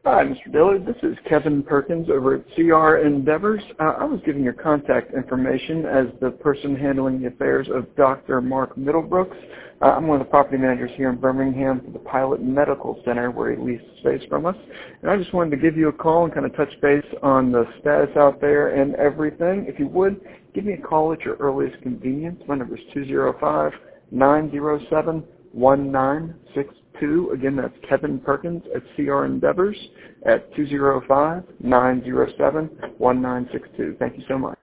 Hi, Mr. Dillard. This is Kevin Perkins over at CR Endeavors. I was giving your contact information as the person handling the affairs of Dr. Mark Middlebrooks. I'm one of the property managers here in Birmingham for the Pilot Medical Center where he leased space from us. And I just wanted to give you a call and kind of touch base on the status out there and everything. If you would, give me a call at your earliest convenience. My number is 205-907-1962. Again, that's Kevin Perkins at CR Endeavors at 205-907-1962. Thank you so much.